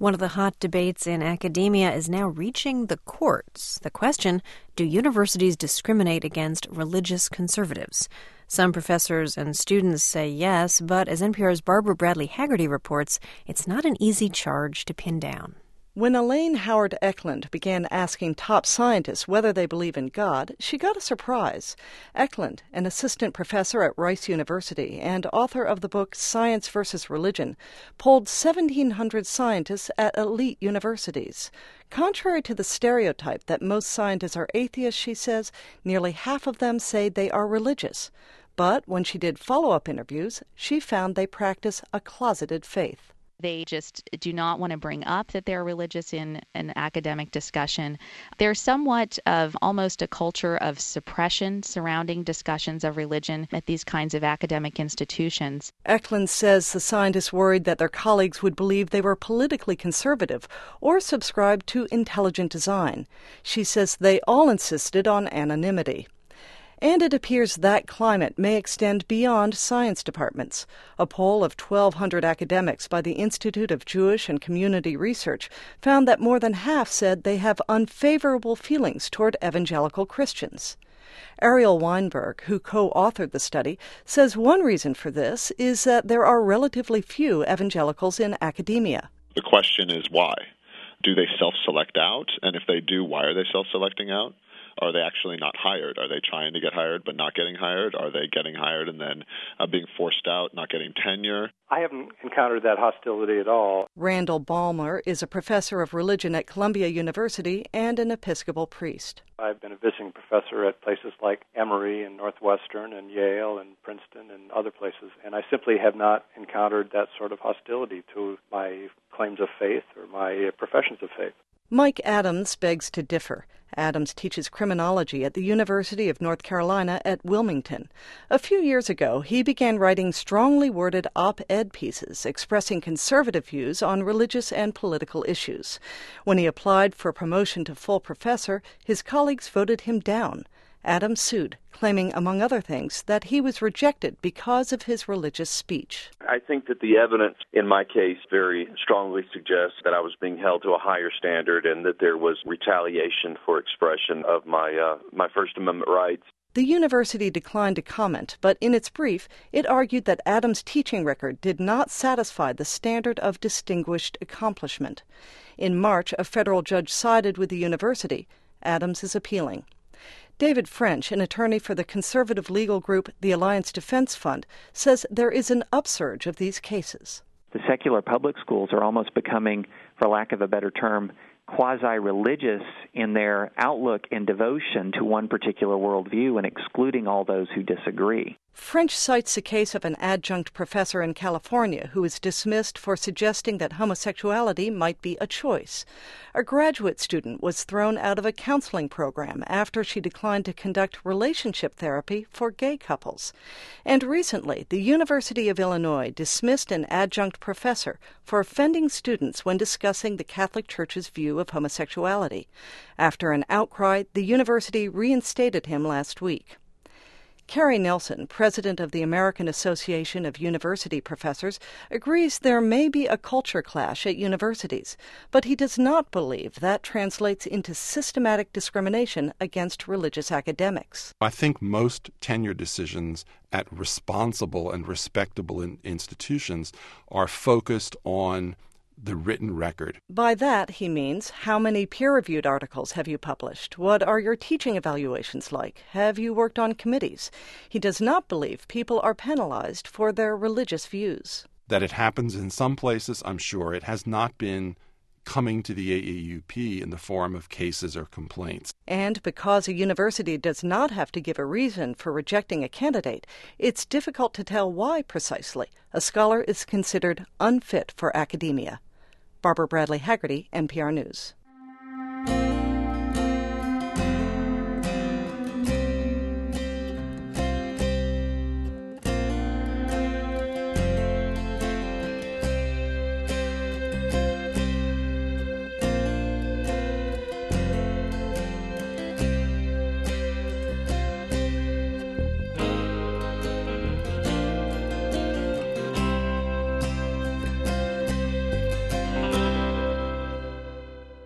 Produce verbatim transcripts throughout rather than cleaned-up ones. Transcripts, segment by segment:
One of the hot debates in academia is now reaching the courts. The question, do universities discriminate against religious conservatives? Some professors and students say yes, but as N P R's Barbara Bradley Haggerty reports, it's not an easy charge to pin down. When Elaine Howard Eklund began asking top scientists whether they believe in God, she got a surprise. Eklund, an assistant professor at Rice University and author of the book Science versus Religion, polled seventeen hundred scientists at elite universities. Contrary to the stereotype that most scientists are atheists, she says, nearly half of them say they are religious. But when she did follow-up interviews, she found they practice a closeted faith. They just do not want to bring up that they're religious in an academic discussion. There's somewhat of almost a culture of suppression surrounding discussions of religion at these kinds of academic institutions. Eklund says the scientists worried that their colleagues would believe they were politically conservative or subscribed to intelligent design. She says they all insisted on anonymity. And it appears that climate may extend beyond science departments. A poll of twelve hundred academics by the Institute of Jewish and Community Research found that more than half said they have unfavorable feelings toward evangelical Christians. Ariel Weinberg, who co-authored the study, says one reason for this is that there are relatively few evangelicals in academia. The question is why? Do they self-select out? And if they do, why are they self-selecting out? Are they actually not hired? Are they trying to get hired but not getting hired? Are they getting hired and then uh, being forced out, not getting tenure? I haven't encountered that hostility at all. Randall Balmer is a professor of religion at Columbia University and an Episcopal priest. I've been a visiting professor at places like Emory and Northwestern and Yale and Princeton and other places, and I simply have not encountered that sort of hostility to my claims of faith or my professions of faith. Mike Adams begs to differ. Adams teaches criminology at the University of North Carolina at Wilmington. A few years ago, he began writing strongly worded op-ed pieces expressing conservative views on religious and political issues. When he applied for promotion to full professor, his colleagues voted him down. Adams sued, claiming, among other things, that he was rejected because of his religious speech. I think that the evidence in my case very strongly suggests that I was being held to a higher standard and that there was retaliation for expression of my uh, my First Amendment rights. The university declined to comment, but in its brief, it argued that Adams' teaching record did not satisfy the standard of distinguished accomplishment. In March, a federal judge sided with the university. Adams is appealing. David French, an attorney for the conservative legal group the Alliance Defense Fund, says there is an upsurge of these cases. The secular public schools are almost becoming, for lack of a better term, quasi-religious in their outlook and devotion to one particular worldview and excluding all those who disagree. French cites the case of an adjunct professor in California who was dismissed for suggesting that homosexuality might be a choice. A graduate student was thrown out of a counseling program after she declined to conduct relationship therapy for gay couples. And recently, the University of Illinois dismissed an adjunct professor for offending students when discussing the Catholic Church's view of homosexuality. After an outcry, the university reinstated him last week. Carrie Nelson, president of the American Association of University Professors, agrees there may be a culture clash at universities, but he does not believe that translates into systematic discrimination against religious academics. I think most tenure decisions at responsible and respectable in- institutions are focused on the written record. By that, he means, how many peer-reviewed articles have you published? What are your teaching evaluations like? Have you worked on committees? He does not believe people are penalized for their religious views. That it happens in some places, I'm sure. It has not been coming to the A A U P in the form of cases or complaints. And because a university does not have to give a reason for rejecting a candidate, it's difficult to tell why precisely a scholar is considered unfit for academia. Barbara Bradley Haggerty, N P R News.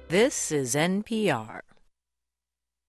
This is N P R.